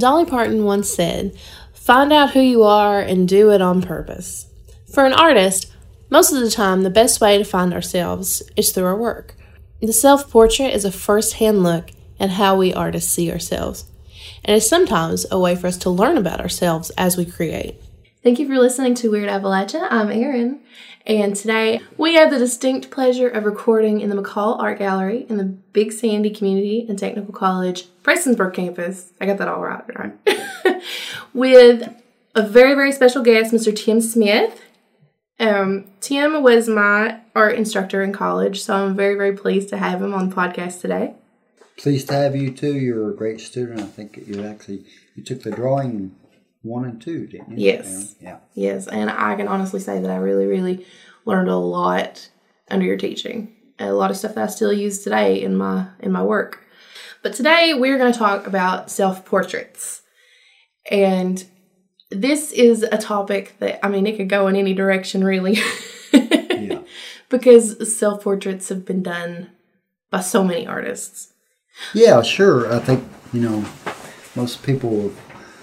Dolly Parton once said, "Find out who you are and do it on purpose." For an artist, most of the time the best way to find ourselves is through our work. The self-portrait is a first-hand look at how we artists see ourselves, and is sometimes a way for us to learn about ourselves as we create. Thank you for listening to Weird Appalachia. I'm Erin, and today we have the distinct pleasure of recording in the McCall Art Gallery in the Big Sandy Community and Technical College, Prestonsburg campus. I got that all right? With a very, very special guest, Mr. Tim Smith. Tim was my art instructor in college, so I'm very, very pleased to have him on the podcast today. Pleased to have you too. You're a great student. I think you took the drawing 1 and 2, didn't you? Yes. Yeah. Yes, and I can honestly say that I really, really learned a lot under your teaching. A lot of stuff that I still use today in my work. But today we're going to talk about self-portraits. And this is a topic that, it could go in any direction really. Yeah. Because self-portraits have been done by so many artists. Yeah, sure. I think, most people,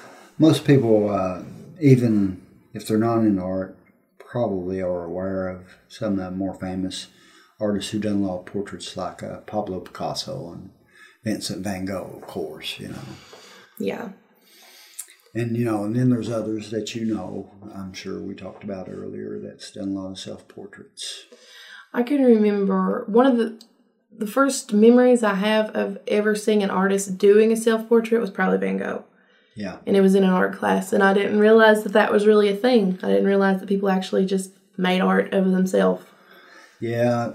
even if they're not in art, probably are aware of some of the more famous artists who've done a lot of portraits, like Pablo Picasso and Vincent van Gogh, of course, Yeah. And, and then there's others that I'm sure we talked about earlier, that's done a lot of self-portraits. I can remember one of the first memories I have of ever seeing an artist doing a self-portrait was probably Van Gogh. Yeah. And it was in an art class, and I didn't realize that was really a thing. I didn't realize that people actually just made art of themselves. Yeah,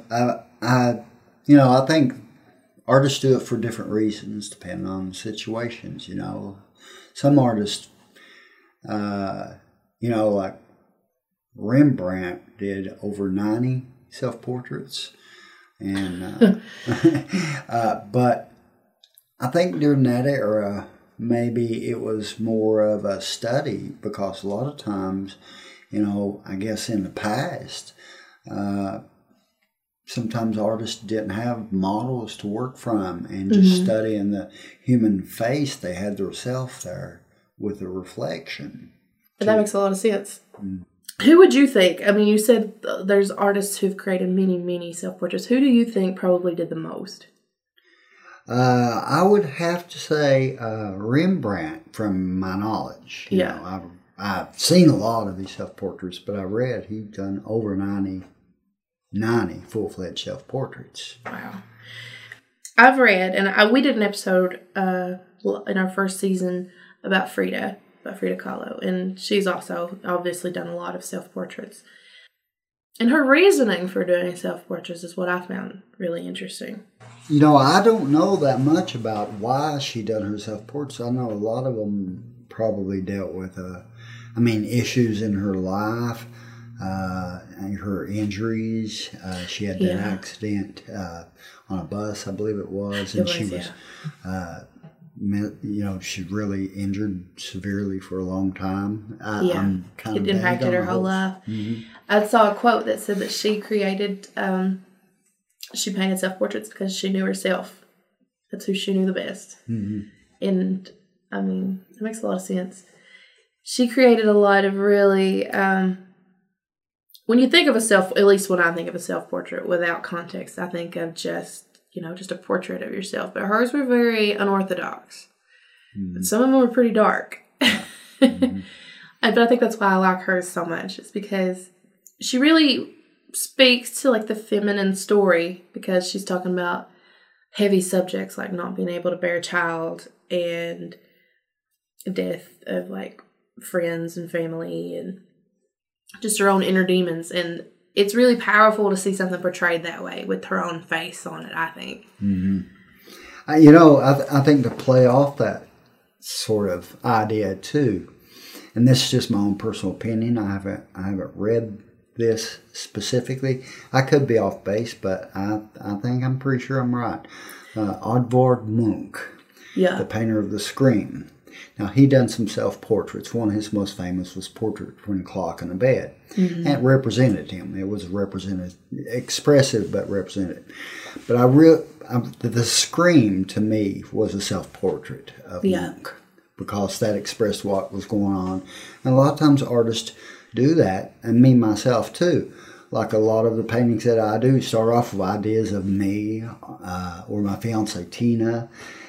I think artists do it for different reasons, depending on the situations, Some artists, like Rembrandt did over 90 self-portraits. And, but I think during that era, maybe it was more of a study, because a lot of times, I guess in the past, sometimes artists didn't have models to work from, and just studying the human face, they had their self there with a reflection. That makes a lot of sense. Who would you think? You said there's artists who've created many, many self-portraits. Who do you think probably did the most? I would have to say Rembrandt, from my knowledge. I've seen a lot of these self-portraits, but I read he'd done over 90 full-fledged self-portraits. Wow. I've read, and we did an episode in our first season about Frida Kahlo, and she's also obviously done a lot of self-portraits. And her reasoning for doing self-portraits is what I found really interesting. I don't know that much about why she done her self-portraits. I know a lot of them probably dealt with, issues in her life, and her injuries. She had that accident on a bus, I believe it was, and she was, she really injured severely for a long time. It impacted her whole life. Mm-hmm. I saw a quote that said that she created, she painted self-portraits because she knew herself. That's who she knew the best. Mm-hmm. And, it makes a lot of sense. She created a lot of really, when you think of at least when I think of a self-portrait without context, I think of just a portrait of yourself. But hers were very unorthodox. Mm-hmm. Some of them were pretty dark. Mm-hmm. But I think that's why I like hers so much. It's because she really speaks to the feminine story, because she's talking about heavy subjects like not being able to bear a child and death of friends and family and just her own inner demons. And it's really powerful to see something portrayed that way with her own face on it, I think. Mm-hmm. I think to play off that sort of idea too, and this is just my own personal opinion, I haven't read this specifically. I could be off base, but I think I'm pretty sure I'm right. Edvard Munch, the painter of the Scream. Now, he done some self-portraits. One of his most famous was Portrait Between a Clock and a Bed. Mm-hmm. And it represented him. It was expressive, but represented. But the Scream, to me, was a self-portrait of Munch. because that expressed what was going on. And a lot of times artists do that, and me myself too. Like a lot of the paintings that I do start off with ideas of me or my fiancée Tina,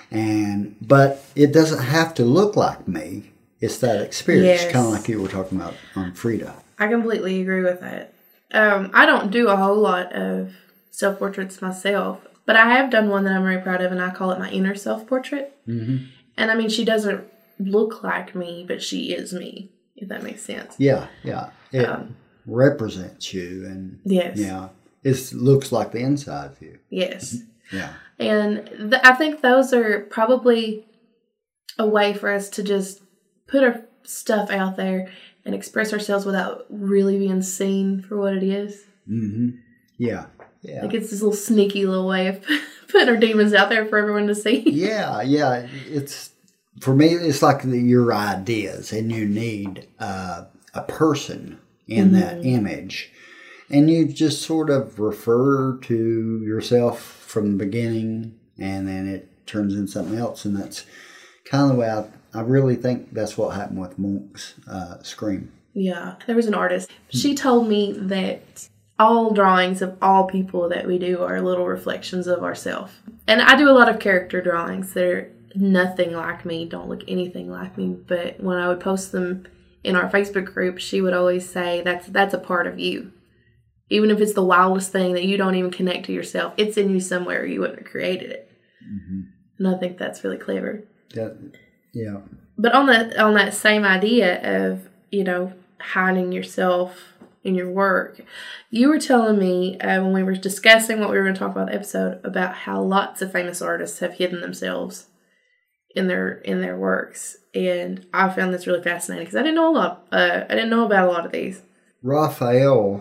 but it doesn't have to look like me. It's that experience, Yes. kind of like you were talking about on Frida. I completely agree with that. I don't do a whole lot of self-portraits myself, but I have done one that I'm very proud of, and I call it my inner self-portrait. Mm-hmm. And I mean, she doesn't look like me, but she is me, if that makes sense. Yeah. It represents you, and Yes. it looks like the inside of you. Yes. Yeah. And I think those are probably a way for us to just put our stuff out there and express ourselves without really being seen for what it is. Mm-hmm. Yeah. Like it's this little sneaky little way of putting our demons out there for everyone to see. Yeah. It's, for me, it's like your ideas, and you need a person in that image. And you just sort of refer to yourself from the beginning, and then it turns into something else. And that's kind of the way I really think that's what happened with Munch's Scream. Yeah. There was an artist. She told me that all drawings of all people that we do are little reflections of ourselves. And I do a lot of character drawings. They're nothing like me, don't look anything like me. But when I would post them in our Facebook group, she would always say, that's a part of you. Even if it's the wildest thing that you don't even connect to yourself, it's in you somewhere. You wouldn't have created it. Mm-hmm. And I think that's really clever. Yeah. But on that same idea of, hiding yourself in your work, you were telling me when we were discussing what we were going to talk about in the episode about how lots of famous artists have hidden themselves in their works. And I found this really fascinating because I didn't know a lot. I didn't know about a lot of these. Raphael,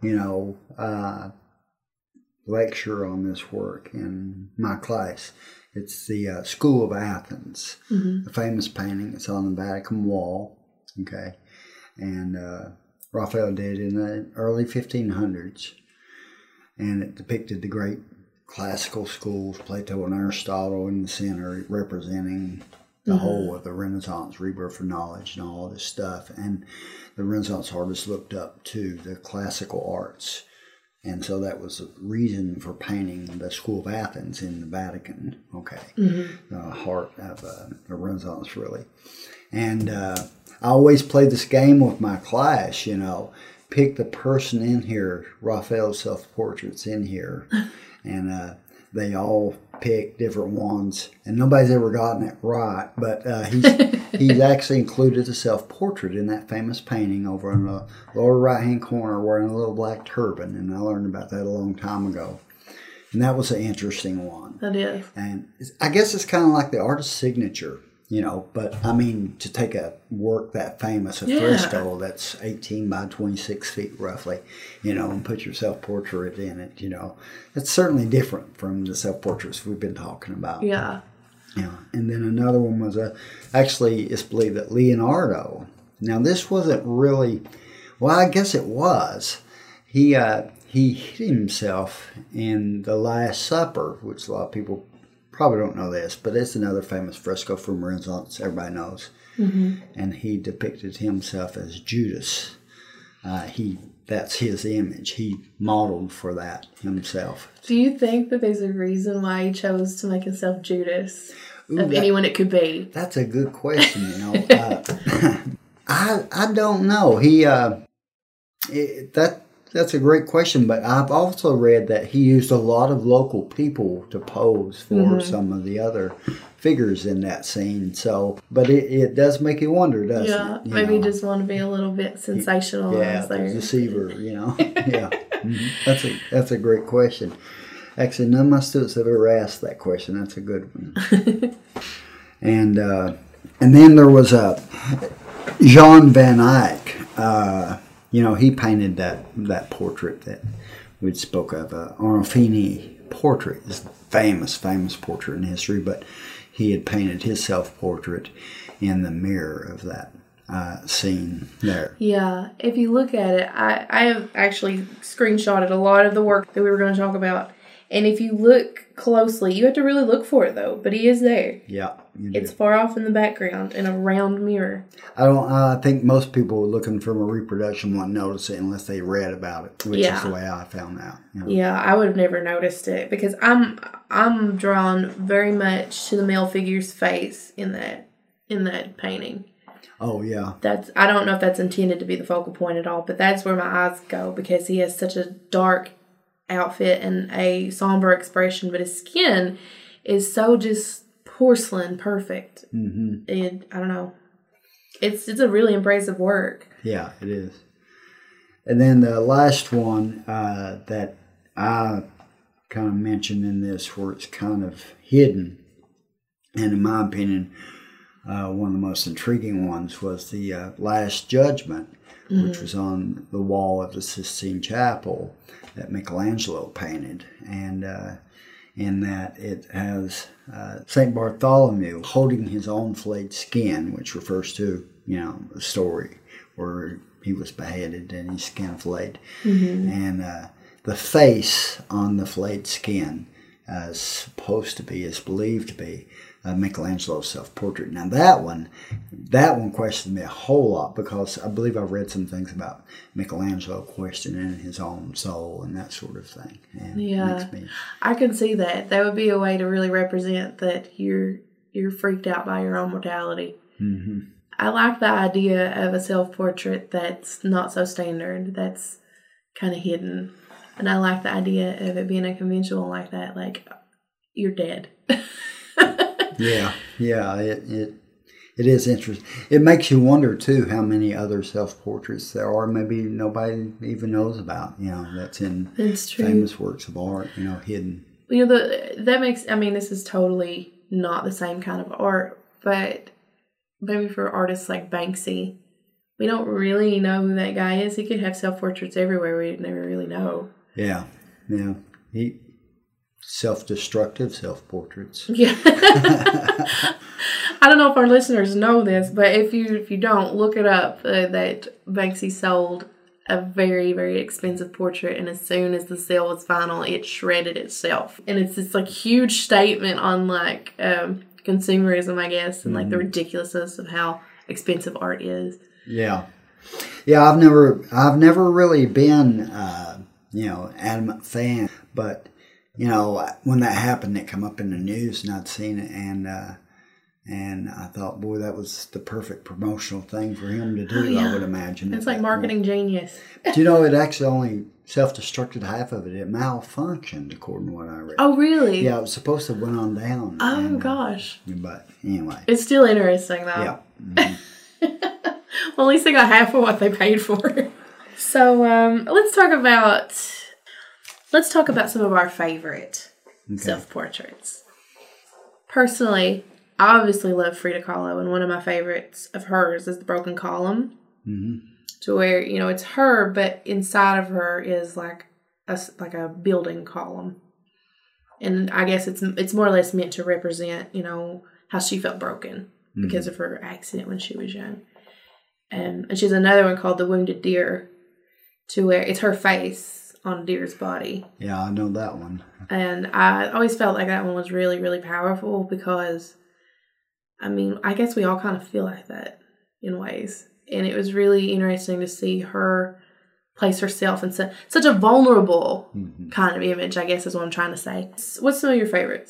lecture on this work in my class. It's the School of Athens, the famous painting. It's on the Vatican wall, okay? And Raphael did in the early 1500s. And it depicted the great classical schools, Plato and Aristotle in the center, representing the whole of the Renaissance, rebirth of knowledge and all this stuff. And the Renaissance artists looked up to the classical arts. And so that was the reason for painting the School of Athens in the Vatican, okay? The heart of the Renaissance, really. And I always played this game with my class, pick the person in here, Raphael's self-portraits in here. And they all pick different ones, and nobody's ever gotten it right. But he's actually included a self-portrait in that famous painting over in the lower right-hand corner, wearing a little black turban. And I learned about that a long time ago, and that was an interesting one. That is, and I guess it's kind of like the artist's signature, But I mean, to take a work that famous, a fresco that's 18 by 26 feet roughly, and put your self-portrait in it, it's certainly different from the self-portraits we've been talking about. Yeah. And then another one was actually it's believed that Leonardo. Now this wasn't really, well, I guess it was. He hid himself in the Last Supper, which a lot of people probably don't know this, but it's another famous fresco from Renaissance everybody knows. And he depicted himself as Judas. That's his image. He modeled for that himself. Do you think that there's a reason why he chose to make himself Judas? Anyone it could be? That's a good question, I don't know. That's a great question, but I've also read that he used a lot of local people to pose for some of the other figures in that scene. So, but it does make you wonder, doesn't it? Yeah, maybe you just want to be a little bit sensational. Yeah, deceiver, Yeah. That's a great question. Actually, none of my students have ever asked that question. That's a good one. And then there was Jan van Eyck. He painted that portrait that we spoke of, Arnolfini portrait. It's a famous portrait in history, but he had painted his self-portrait in the mirror of that scene there. Yeah, if you look at it, I have actually screenshotted a lot of the work that we were going to talk about, And if you look closely, you have to really look for it, though. But he is there. Yeah, you do. It's far off in the background in a round mirror. I think most people looking from a reproduction won't notice it unless they read about it, which is the way I found out. You know? Yeah, I would have never noticed it because I'm drawn very much to the male figure's face in that painting. Oh yeah. I don't know if that's intended to be the focal point at all, but that's where my eyes go because he has such a dark outfit and a somber expression, but his skin is so just porcelain perfect. Mm-hmm. I don't know. It's a really impressive work. Yeah, it is. And then the last one that I kind of mentioned in this, where it's kind of hidden, and in my opinion, one of the most intriguing ones was the Last Judgment, which was on the wall of the Sistine Chapel that Michelangelo painted. And in that it has St. Bartholomew holding his own flayed skin, which refers to, the story where he was beheaded and his skin flayed. Mm-hmm. And the face on the flayed skin is believed to be Michelangelo's self-portrait. Now that one questioned me a whole lot because I believe I read some things about Michelangelo questioning his own soul and that sort of thing. And I can see that. That would be a way to really represent that you're freaked out by your own mortality. Mm-hmm. I like the idea of a self-portrait that's not so standard, that's kind of hidden. And I like the idea of it being a conventional like that, like you're dead. Yeah, it is interesting. It makes you wonder too how many other self-portraits there are. Maybe nobody even knows about. That's in famous works of art. Hidden. This is totally not the same kind of art, but maybe for artists like Banksy, we don't really know who that guy is. He could have self-portraits everywhere. We never really know. Yeah. He. Self-destructive self-portraits. Yeah. I don't know if our listeners know this, but if you don't, look it up. That Banksy sold a very, very expensive portrait, and as soon as the sale was final, it shredded itself. And it's this huge statement on consumerism, I guess, and the ridiculousness of how expensive art is. Yeah. I've never really been adamant fan, but when that happened, it came up in the news, and I'd seen it, and I thought, boy, that was the perfect promotional thing for him to do. I would imagine. It's like marketing genius. Do you know it actually only self-destructed half of it? It malfunctioned, according to what I read. Oh, really? Yeah, it was supposed to have went on down. Oh, gosh. But anyway, it's still interesting though. Yeah. Mm-hmm. Well, at least they got half of what they paid for. So let's talk about some of our favorite self-portraits. Personally, I obviously love Frida Kahlo, and one of my favorites of hers is the Broken Column. Mm-hmm. To where, it's her, but inside of her is like a building column. And I guess it's more or less meant to represent, how she felt broken because of her accident when she was young. And she has another one called The Wounded Deer, to where it's her face on a deer's body. Yeah, I know that one. And I always felt like that one was really, really powerful because, I guess we all kind of feel like that in ways. And it was really interesting to see her place herself in such a vulnerable kind of image, I guess is what I'm trying to say. What's some of your favorites?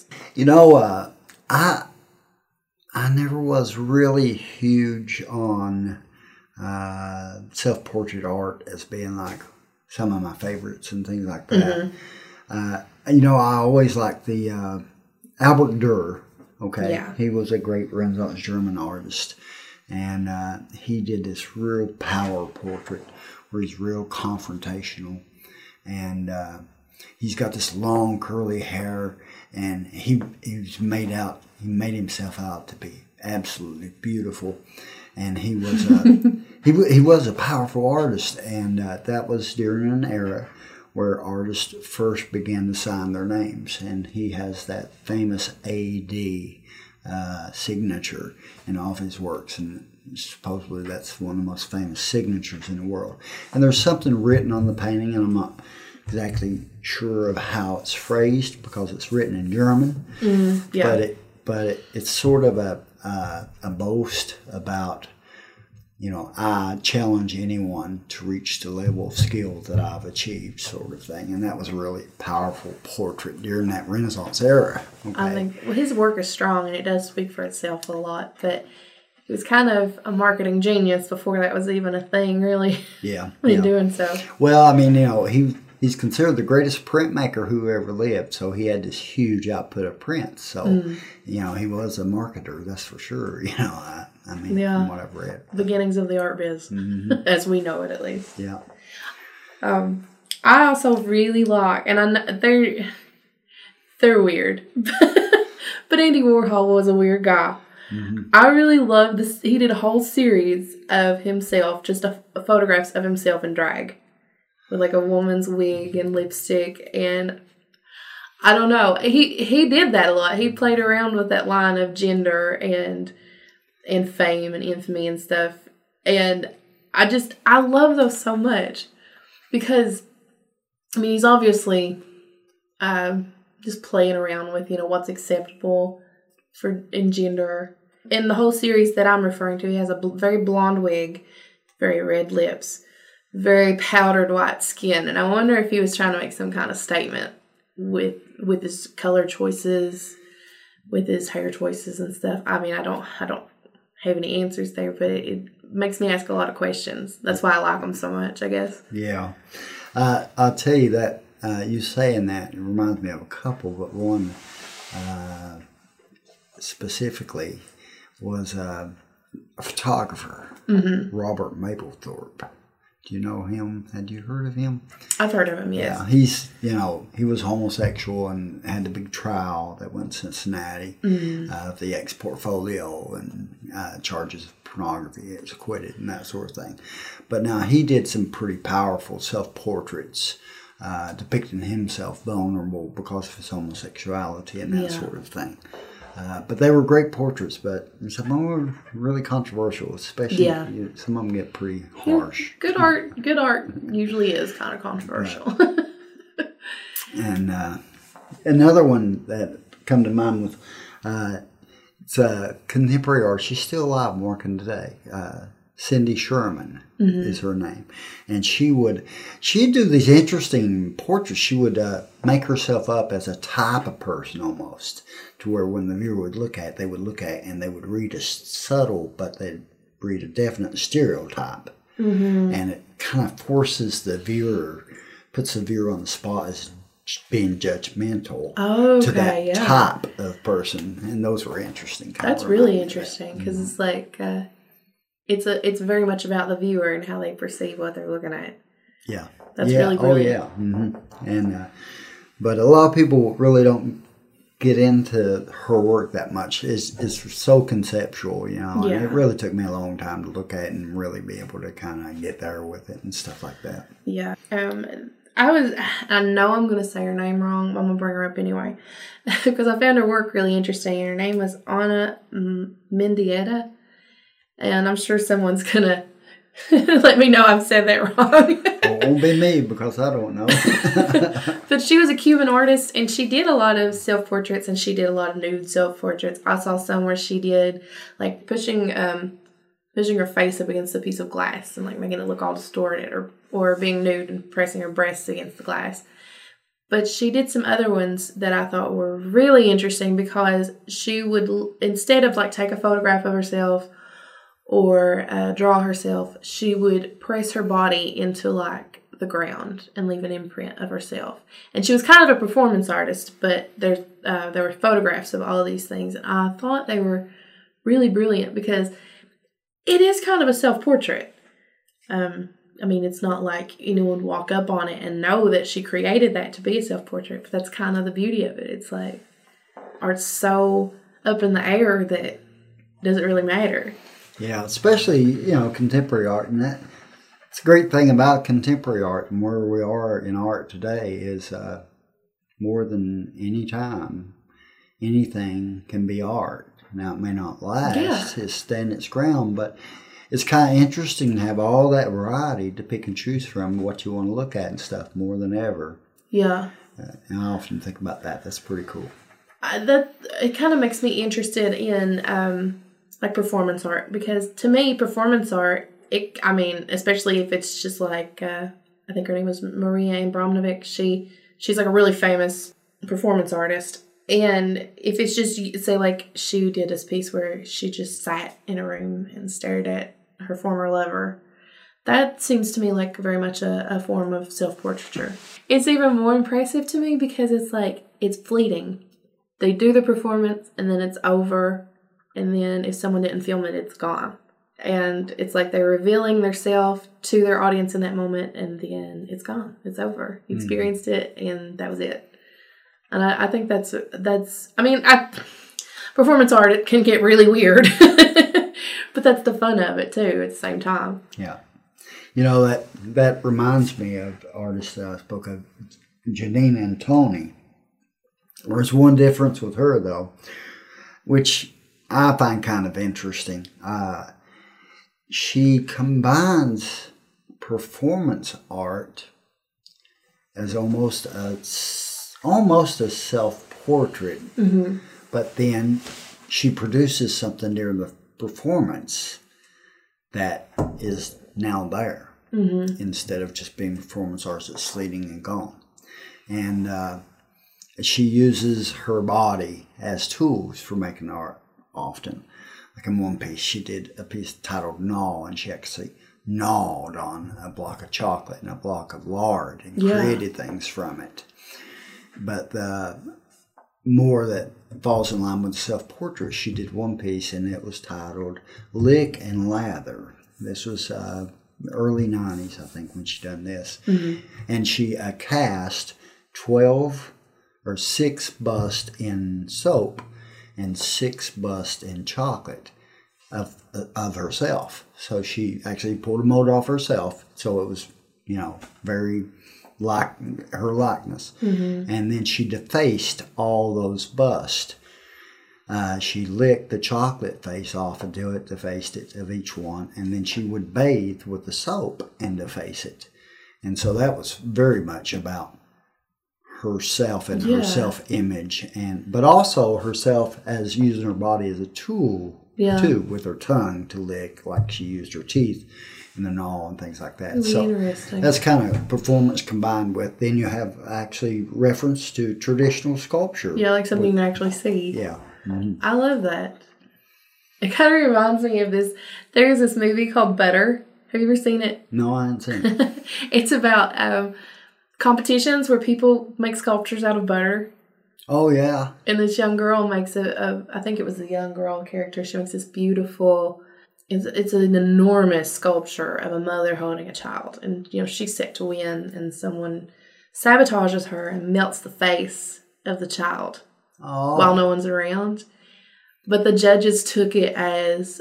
I never was really huge on self-portrait art as being like some of my favorites and things like that. Mm-hmm. I always liked the Albert Dürer. Okay, yeah. He was a great Renaissance German artist, and he did this real power portrait where he's real confrontational, and he's got this long curly hair, and he made himself out to be absolutely beautiful. And he was he was a powerful artist, and that was during an era where artists first began to sign their names. And he has that famous A.D. Signature in all of his works, and supposedly that's one of the most famous signatures in the world. And there's something written on the painting, and I'm not exactly sure of how it's phrased because it's written in German. Yeah. But it's sort of a boast about, I challenge anyone to reach the level of skill that I've achieved, sort of thing. And that was a really powerful portrait during that Renaissance era. Okay? I think his work is strong and it does speak for itself a lot, but he was kind of a marketing genius before that was even a thing, really. Yeah. in doing so. Well, I mean, he's considered the greatest printmaker who ever lived, so he had this huge output of prints. So, he was a marketer, that's for sure. I mean, from what I've read. Beginnings of the art biz, as we know it at least. Yeah. I also really like, and I know they're weird, but Andy Warhol was a weird guy. I really love this. He did a whole series of himself, just photographs of himself in drag, with like a woman's wig and lipstick, and I don't know. He did that a lot. He played around with that line of gender and fame and infamy and stuff, and I love those so much because I mean he's obviously just playing around with what's acceptable in gender. In the whole series that I'm referring to, he has a very blonde wig, very red lips, very powdered white skin, and I wonder if he was trying to make some kind of statement with his color choices, with his hair choices and stuff. I mean, I don't have any answers there, but it makes me ask a lot of questions. That's why I like him so much, I guess. Yeah. I'll tell you that you saying that, it reminds me of a couple, but one specifically was a photographer, Robert Mapplethorpe. Do you know him? Had you heard of him? I've heard of him, yes. Yeah, he's, he was homosexual and had the big trial that went to Cincinnati of the ex-portfolio and charges of pornography. He was acquitted and that sort of thing. But now he did some pretty powerful self-portraits depicting himself vulnerable because of his homosexuality and that sort of thing. But they were great portraits, but some of them were really controversial, especially some of them get pretty harsh. Good art usually is kind of controversial. Right. And another one that come to mind was it's a contemporary artist. She's still alive and working today. Cindy Sherman is her name. And she'd do these interesting portraits. She would make herself up as a type of person almost, to where when the viewer would look at it, they would look at it and they would read a subtle, but they'd read a definite stereotype. And it kind of forces the viewer, puts the viewer on the spot as being judgmental to that type of person. And those were interesting. That's really interesting because it's like... It's very much about the viewer and how they perceive what they're looking at. Yeah. That's really brilliant. Oh, yeah. And but a lot of people really don't get into her work that much. It's so conceptual, And it really took me a long time to look at it and really be able to kind of get there with it and stuff like that. Yeah. I know I'm going to say her name wrong, but I'm going to bring her up anyway. Because I found her work really interesting. Her name was Anna Mendieta. And I'm sure someone's going to let me know I've said that wrong. It won't be me because I don't know. But she was a Cuban artist and she did a lot of self-portraits and she did a lot of nude self-portraits. I saw some where she did like pushing her face up against a piece of glass and like making it look all distorted or being nude and pressing her breasts against the glass. But she did some other ones that I thought were really interesting because she would, instead of like take a photograph of herself or draw herself, she would press her body into like the ground and leave an imprint of herself. And she was kind of a performance artist, but there were photographs of all of these things. And I thought they were really brilliant because it is kind of a self-portrait. I mean, it's not like anyone would walk up on it and know that she created that to be a self-portrait, but that's kind of the beauty of it. It's like art's so up in the air that it doesn't really matter. Yeah, especially, contemporary art. And that's a great thing about contemporary art and where we are in art today is more than any time, anything can be art. Now, it may not last, it stand its ground, but it's kind of interesting to have all that variety to pick and choose from what you want to look at and stuff more than ever. Yeah. And I often think about that. That's pretty cool. It kind of makes me interested in like performance art, because to me, performance art, especially if it's just like I think her name was Maria Abramovic. She's like a really famous performance artist. And if it's just, say, like, she did this piece where she just sat in a room and stared at her former lover, that seems to me like very much a form of self-portraiture. It's even more impressive to me because it's like, it's fleeting. They do the performance and then it's over. And then if someone didn't film it, it's gone. And it's like they're revealing their self to their audience in that moment, and then it's gone. It's over. You experienced it, and that was it. And I think that's performance art, it can get really weird, but that's the fun of it too at the same time. Yeah. You know, that reminds me of the artist that I spoke of, Janine Antoni. There's one difference with her though, which I find kind of interesting. She combines performance art as almost a self-portrait, but then she produces something during the performance that is now there, instead of just being performance art that's fleeting and gone. And she uses her body as tools for making art often. Like in one piece, she did a piece titled Gnaw, and she actually gnawed on a block of chocolate and a block of lard and created things from it. But the more that falls in line with self-portrait, she did one piece, and it was titled Lick and Lather. This was early 90s, I think, when she done this. And she cast 6 busts in soap and 6 busts in chocolate of herself. So she actually pulled a mold off herself, so it was, very like her likeness. And then she defaced all those busts. She licked the chocolate face off and defaced it of each one, and then she would bathe with the soap and deface it. And so that was very much about herself and her self-image, but also herself as using her body as a tool too, with her tongue to lick, like she used her teeth and the gnaw and things like that. Really so interesting. That's kind of performance combined with, then you have actually reference to traditional sculpture. Yeah, like something you can actually see. Yeah. I love that. It kind of reminds me of this. There's this movie called Butter. Have you ever seen it? No, I haven't seen it. It's about competitions where people make sculptures out of butter. Oh, yeah. And this young girl makes I think it was a young girl character. She makes this beautiful, it's an enormous sculpture of a mother holding a child. And, she's set to win, and someone sabotages her and melts the face of the child while no one's around. But the judges took it as,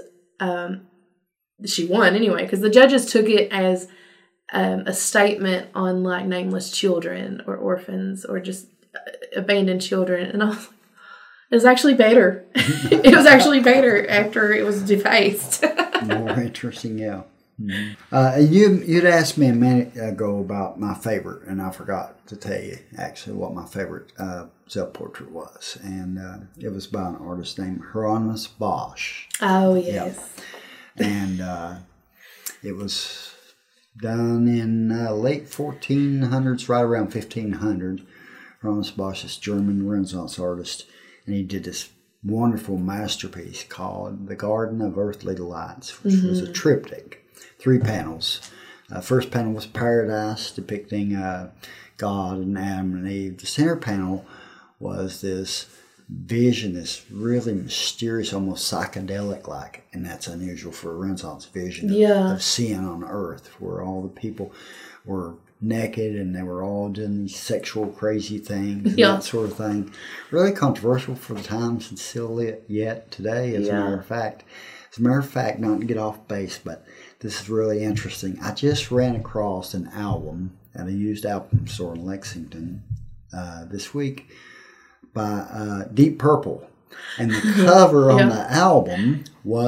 she won anyway, because the judges took it as a statement on like nameless children or orphans or just abandoned children. And I was like, it was actually better. It was actually better after it was defaced. More interesting, yeah. You'd asked me a minute ago about my favorite, and I forgot to tell you actually what my favorite self-portrait was. And it was by an artist named Hieronymus Bosch. Oh, yes. Yeah. And it was done in late 1400s, right around 1500. Hieronymus Bosch is a German Renaissance artist, and he did this wonderful masterpiece called The Garden of Earthly Delights, which was a triptych, 3 panels. First panel was Paradise, depicting God and Adam and Eve. The center panel was this vision, this really mysterious, almost psychedelic-like, and that's unusual for a Renaissance vision of sin on earth, where all the people were naked and they were all doing these sexual crazy things and that sort of thing. Really controversial for the times and still yet today, as a matter of fact. As a matter of fact, not to get off base, but this is really interesting. I just ran across an album at a used album store in Lexington this week by Deep Purple. And the cover on the album was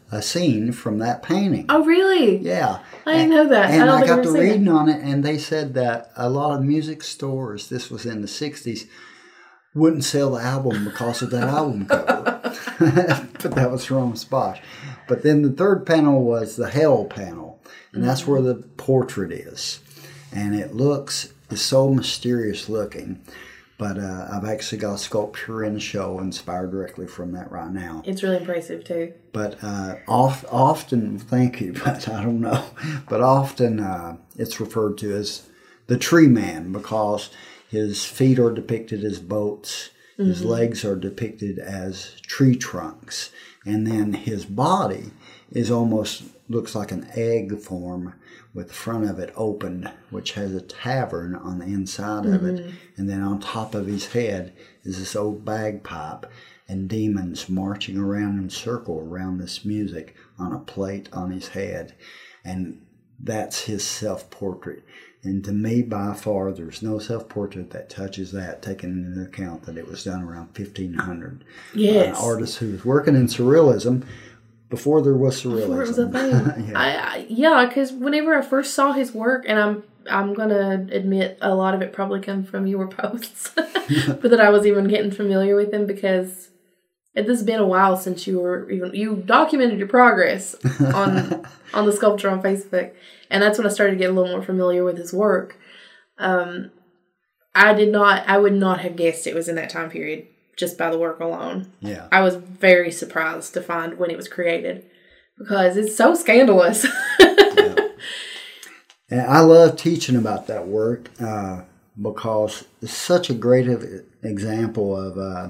a scene from that painting. Oh, really? Yeah. I didn't know that. And I got to reading on it, and they said that a lot of music stores, this was in the 60s, wouldn't sell the album because of that album cover. But that was from Sposh. But then the third panel was the Hell panel, and that's where the portrait is. And it's so mysterious looking. But I've actually got a sculpture in the show inspired directly from that right now. It's really impressive, too. But often, thank you, but I don't know. But often it's referred to as the Tree Man because his feet are depicted as boats. His legs are depicted as tree trunks. And then his body looks like an egg form with the front of it opened, which has a tavern on the inside of it. And then on top of his head is this old bagpipe and demons marching around in a circle around this music on a plate on his head. And that's his self-portrait. And to me, by far, there's no self-portrait that touches that, taking into account that it was done around 1500. Yes. An artist who was working in surrealism before there was surrealism. Before it was a thing. Yeah, because whenever I first saw his work, and I'm going to admit a lot of it probably comes from your posts, but that I was even getting familiar with him because this has been a while since you documented your progress on the sculpture on Facebook, and that's when I started to get a little more familiar with his work. I would not have guessed it was in that time period just by the work alone. Yeah. I was very surprised to find when it was created because it's so scandalous. Yeah. And I love teaching about that work because it's such a great example of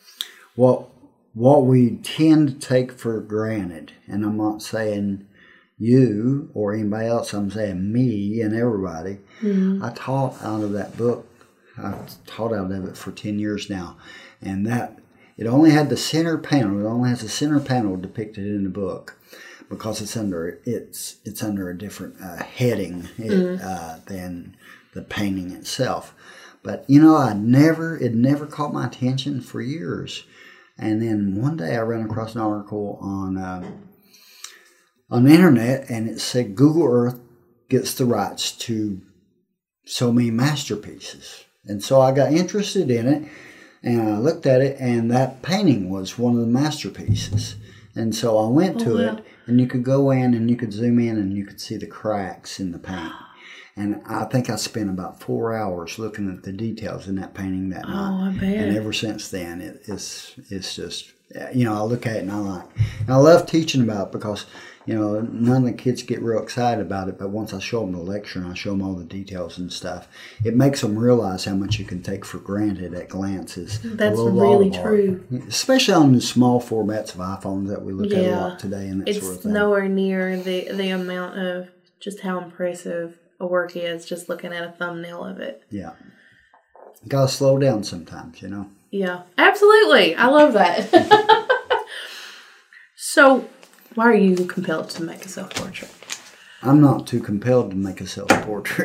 what we tend to take for granted. And I'm not saying you or anybody else, I'm saying me and everybody. I taught out of that book. I've taught out of it for 10 years now. And that it only had the center panel. It only has the center panel depicted in the book because it's under a different heading than the painting itself. But it never caught my attention for years. And then one day I ran across an article on the internet, and it said Google Earth gets the rights to so many masterpieces. And so I got interested in it, and I looked at it, and that painting was one of the masterpieces. And so I went to it, and you could go in, and you could zoom in, and you could see the cracks in the paint. And I think I spent about 4 hours looking at the details in that painting that night. Oh, I bet. And ever since then, it's just, I look at it and I love teaching about it because, none of the kids get real excited about it. But once I show them the lecture and I show them all the details and stuff, it makes them realize how much you can take for granted at glances. That's really true. Especially on the small formats of iPhones that we look at a lot today and that sort of thing. It's nowhere near the amount of just how impressive a work is just looking at a thumbnail of it. Yeah. You gotta slow down sometimes, Yeah, absolutely. I love that. So, why are you compelled to make a self-portrait? I'm not too compelled to make a self-portrait.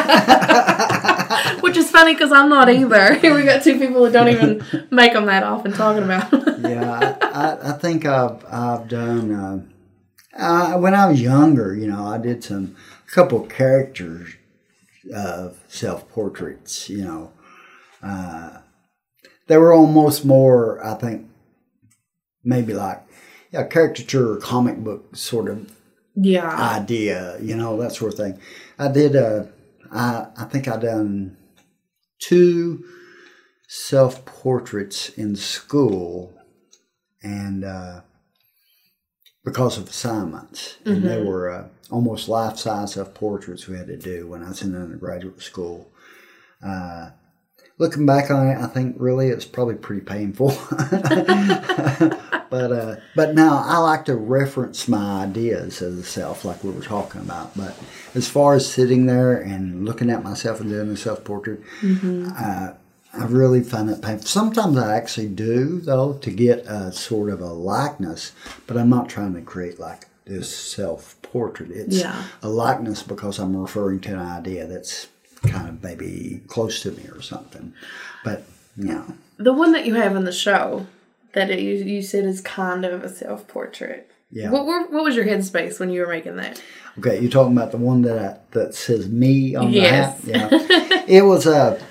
Which is funny because I'm not either. We got two people that don't even make them that often talking about them. Yeah, I think I've done... when I was younger, I did a couple of characters self-portraits, They were almost more, I think, maybe like a caricature or comic book sort of idea, that sort of thing. I did, I think I done 2 self-portraits in school and because of assignments. And they were almost life-size self-portraits we had to do when I was in undergraduate school. Looking back on it, I think really it's probably pretty painful. But now I like to reference my ideas as a self, like we were talking about. But as far as sitting there and looking at myself and doing a self-portrait, I really find it painful. Sometimes I actually do, though, to get a sort of a likeness, but I'm not trying to create like this self-portrait. It's a likeness because I'm referring to an idea that's kind of maybe close to me or something. But, The one that you have in the show that you said is kind of a self-portrait. Yeah. What was your headspace when you were making that? Okay, you're talking about the one that says me on the hat? Yes. Yeah. It was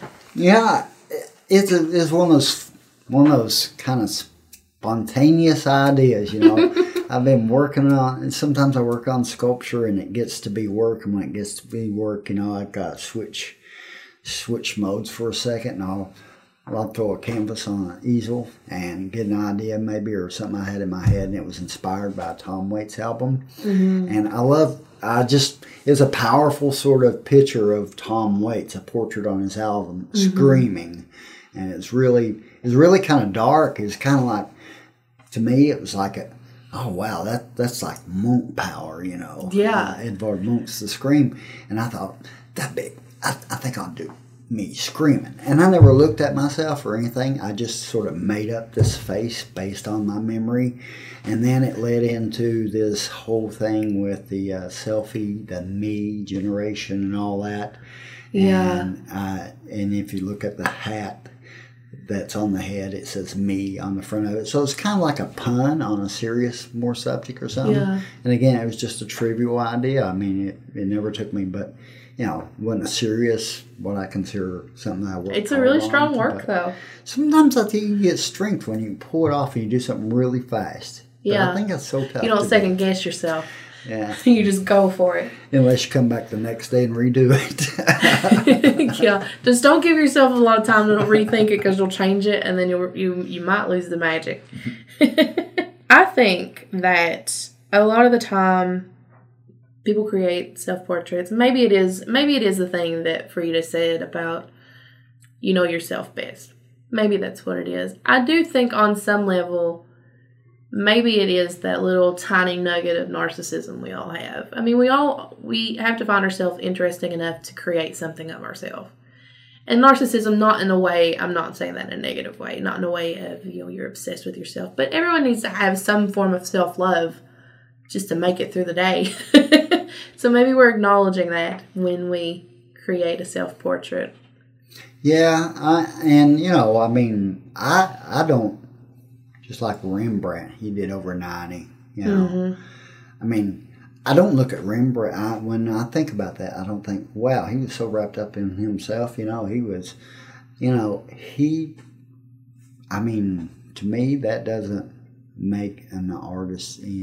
it's one of those kind of spontaneous ideas, you know. I've been working on, and sometimes I work on sculpture and it gets to be work, and when it gets to be work, you know, I've got to switch modes for a second, and I'll throw a canvas on an easel and get an idea maybe, or something I had in my head, and it was inspired by a Tom Waits album. Mm-hmm. And it was a powerful sort of picture of Tom Waits, a portrait on his album, mm-hmm. screaming. And it's really kind of dark. It's kind of like, to me, it was like oh wow, that's like monk power, you know. Yeah. Edvard Munch's The Scream. And I thought, that big, I think I'll do me screaming. And I never looked at myself or anything. I just sort of made up this face based on my memory. And then it led into this whole thing with the selfie, the me generation and all that. Yeah. And if you look at the hat that's on the head, it says me on the front of it. So it's kind of like a pun on a serious, more subject or something. Yeah. And again, it was just a trivial idea. I mean, it never took me, but you know, wasn't a serious, what I consider something I worked. It's a really strong work, though. Sometimes I think you get strength when you pull it off and you do something really fast. Yeah. But I think that's so tough. You don't second guess yourself. Yeah. You just go for it. Unless you come back the next day and redo it. Yeah. Just don't give yourself a lot of time to rethink it, because you'll change it and then you might lose the magic. I think that a lot of the time people create self-portraits. Maybe it is the thing that Frida said about, you know yourself best. Maybe that's what it is. I do think on some level, maybe it is that little tiny nugget of narcissism we all have. I mean, we have to find ourselves interesting enough to create something of ourselves. And narcissism, not in a way, I'm not saying that in a negative way, not in a way of, you know, you're obsessed with yourself, but everyone needs to have some form of self-love just to make it through the day. So maybe we're acknowledging that when we create a self-portrait. Yeah, I don't, just like Rembrandt, he did over 90, you know. Mm-hmm. I mean, I don't look at Rembrandt, when I think about that, I don't think, wow, he was so wrapped up in himself, you know, he was, you know, to me, that doesn't make an artist any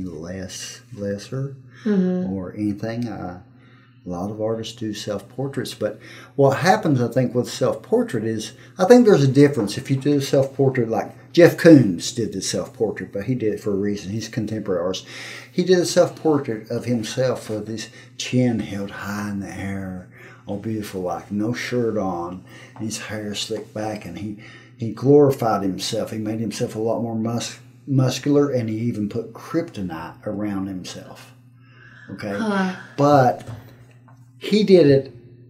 lesser mm-hmm. or anything. A lot of artists do self-portraits, but what happens, I think, with self-portrait is, I think there's a difference. If you do a self-portrait, like Jeff Koons did the self-portrait, but he did it for a reason. He's a contemporary artist. He did a self-portrait of himself with his chin held high in the air, all beautiful, like no shirt on, and his hair slicked back, and he glorified himself. He made himself a lot more muscular, and he even put kryptonite around himself. Okay? But he did it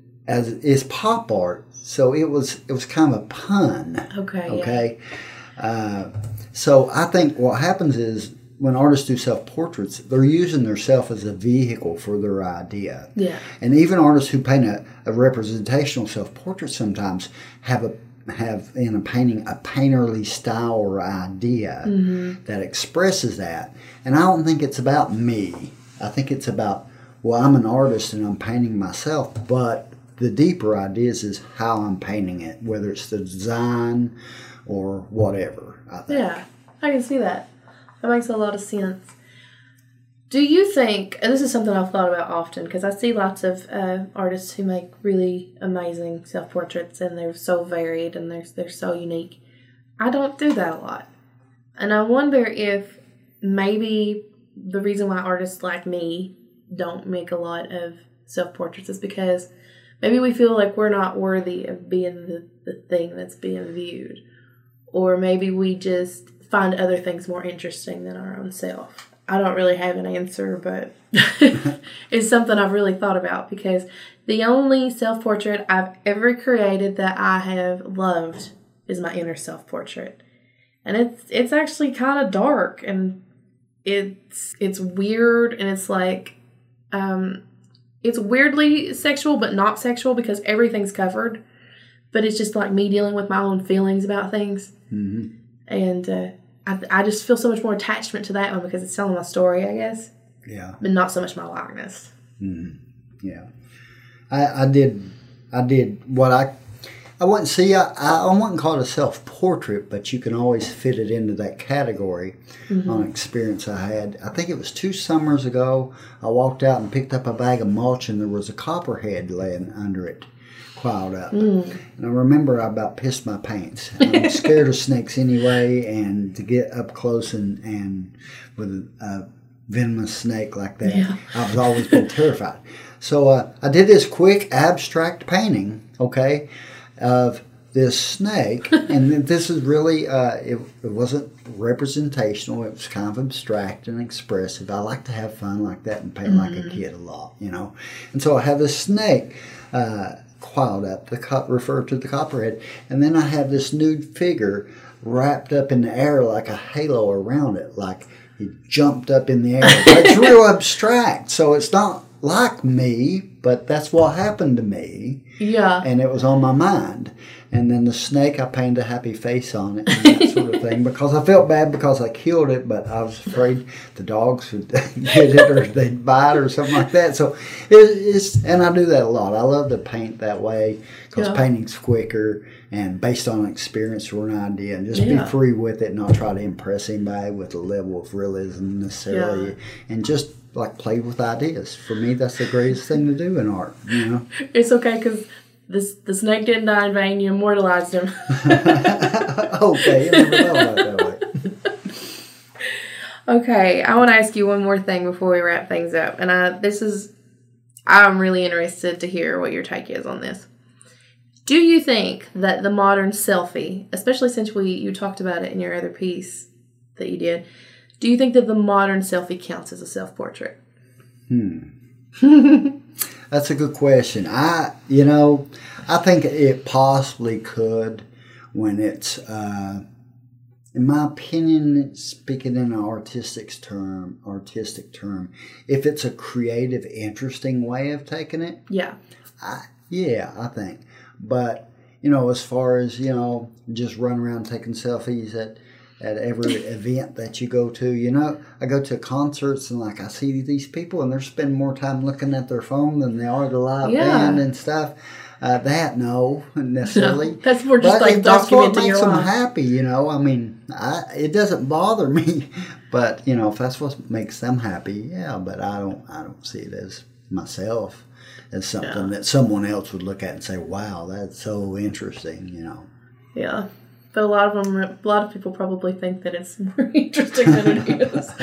as pop art, so it was kind of a pun. Okay. Yeah. So I think what happens is, when artists do self-portraits, they're using their self as a vehicle for their idea. Yeah. And even artists who paint a representational self-portrait sometimes have in a painting a painterly style or idea mm-hmm. that expresses that. And I don't think it's about me. I think it's about, well, I'm an artist and I'm painting myself, but the deeper ideas is how I'm painting it, whether it's the design or whatever, I think. Yeah, I can see that. That makes a lot of sense. Do you think, and this is something I've thought about often, because I see lots of artists who make really amazing self-portraits, and they're so varied and they're so unique. I don't do that a lot. And I wonder if maybe the reason why artists like me don't make a lot of self-portraits is because maybe we feel like we're not worthy of being the thing that's being viewed. Or maybe we just find other things more interesting than our own self. I don't really have an answer, but it's something I've really thought about, because the only self-portrait I've ever created that I have loved is my inner self-portrait. And it's actually kind of dark, and it's weird, and it's like it's weirdly sexual but not sexual, because everything's covered, but it's just like me dealing with my own feelings about things. Mm-hmm. And I just feel so much more attachment to that one because it's telling my story, I guess. Yeah. But not so much my likeness. Mm-hmm. Yeah. I did what I wouldn't see. I wouldn't call it a self-portrait, but you can always fit it into that category on an experience I had. I think it was 2 summers ago. I walked out and picked up a bag of mulch, and there was a copperhead laying under it, coiled up. And I remember I about pissed my pants. I'm scared of snakes anyway, and to get up close and with a venomous snake like that, I've always been terrified. So I did this quick abstract painting, okay, of this snake, and this is really, it wasn't representational, it was kind of abstract and expressive. I like to have fun like that and paint like a kid a lot, you know. And so I have this snake coiled up, referred to the copperhead, and then I have this nude figure wrapped up in the air like a halo around it, like he jumped up in the air. But it's real abstract, so it's not like me, but that's what happened to me. Yeah. And it was on my mind. And then the snake, I painted a happy face on it and that sort of thing, because I felt bad because I killed it, but I was afraid the dogs would get it or they'd bite or something like that. So and I do that a lot. I love to paint that way because painting's quicker and based on experience or an idea, and just be free with it and not try to impress anybody with a level of realism necessarily, and just like play with ideas. For me, that's the greatest thing to do in art, you know. It's okay because the snake didn't die in vain. You immortalized him. Okay, I never thought about it that way. Okay, I want to ask you one more thing before we wrap things up, and I'm really interested to hear what your take is on this. Do you think that the modern selfie, especially since you talked about it in your other piece that you did, do you think that the modern selfie counts as a self-portrait? That's a good question. I think it possibly could when it's, in my opinion, speaking in an artistic term, if it's a creative, interesting way of taking it. Yeah. I think. But, as far as, just run around taking selfies at every event that you go to. I go to concerts and I see these people and they're spending more time looking at their phone than they are the live band and stuff. No, necessarily. No, that's more just documenting your life. That's what makes them happy, I mean, it doesn't bother me, but if that's what makes them happy, but I don't see it as myself as something that someone else would look at and say, "Wow, that's so interesting," Yeah. But a lot of people probably think that it's more interesting than it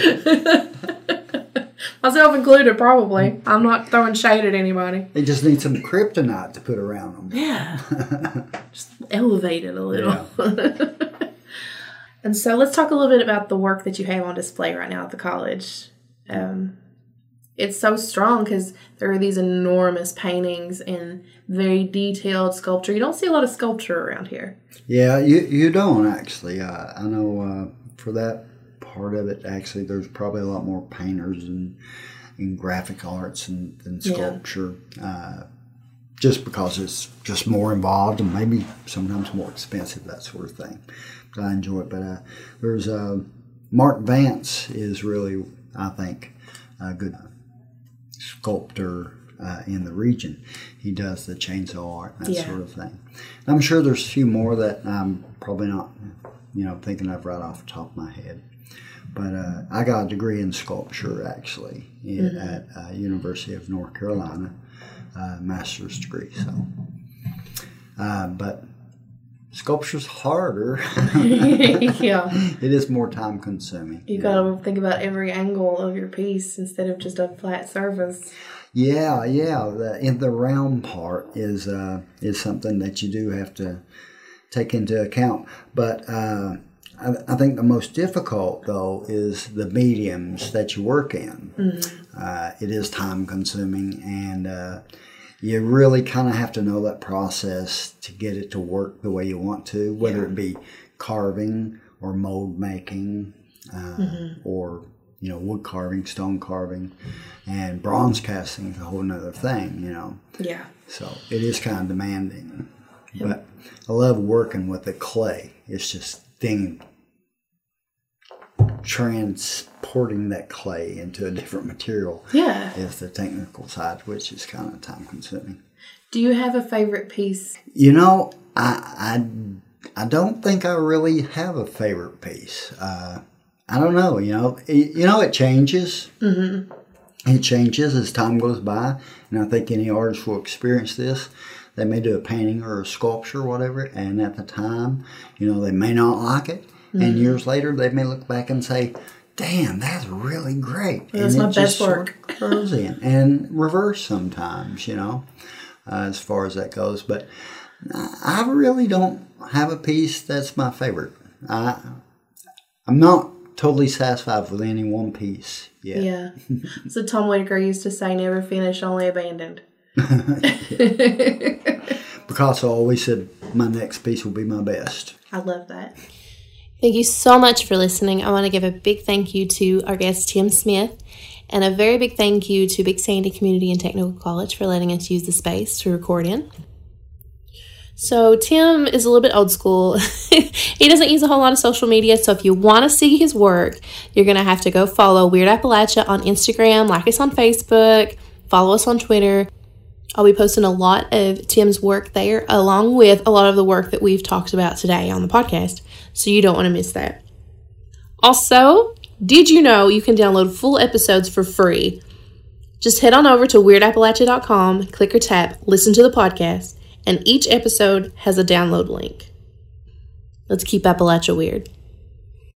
is. Myself included, probably. I'm not throwing shade at anybody. They just need some kryptonite to put around them. Yeah. Just elevate it a little. Yeah. And so let's talk a little bit about the work that you have on display right now at the college. It's so strong because there are these enormous paintings and very detailed sculpture. You don't see a lot of sculpture around here. Yeah, you don't actually. I know for that part of it, actually, there's probably a lot more painters and graphic arts than sculpture. Just because it's just more involved and maybe sometimes more expensive, that sort of thing. But I enjoy it. But there's Mark Vance is really, I think, a good sculptor in the region. He does the chainsaw art and that sort of thing. And I'm sure there's a few more that I'm probably not, thinking of right off the top of my head. But I got a degree in sculpture actually at University of North Carolina, master's degree. So, but sculpture's harder. Yeah. It is more time consuming. You got to think about every angle of your piece instead of just a flat surface. Yeah. The round part is something that you do have to take into account. But I think the most difficult, though, is the mediums that you work in. Mm-hmm. It is time consuming, and you really kind of have to know that process to get it to work the way you want to, whether it be carving or mold making or, wood carving, stone carving, and bronze casting is a whole nother thing, Yeah. So it is kind of demanding. But I love working with the clay. It's just transporting that clay into a different material. Yeah. Is the technical side, which is kind of time consuming. Do you have a favorite piece? You know, I don't think I really have a favorite piece. I don't know. It changes. Mm-hmm. It changes as time goes by, and I think any artist will experience this. They may do a painting or a sculpture or whatever, and at the time, they may not like it. Mm-hmm. And years later, they may look back and say, damn, that's really great. That's my best work. Sort of curls in. And reverse sometimes, as far as that goes. But I really don't have a piece that's my favorite. I'm not totally satisfied with any one piece yet. Yeah. So Tom Whitaker used to say, never finished, only abandoned. Picasso always said, my next piece will be my best. I love that. Thank you so much for listening. I want to give a big thank you to our guest, Tim Smith, and a very big thank you to Big Sandy Community and Technical College for letting us use the space to record in. So Tim is a little bit old school. He doesn't use a whole lot of social media, so if you want to see his work, you're going to have to go follow Weird Appalachia on Instagram, like us on Facebook, follow us on Twitter. I'll be posting a lot of Tim's work there, along with a lot of the work that we've talked about today on the podcast, so you don't want to miss that. Also, did you know you can download full episodes for free? Just head on over to WeirdAppalachia.com, click or tap, listen to the podcast, and each episode has a download link. Let's keep Appalachia weird.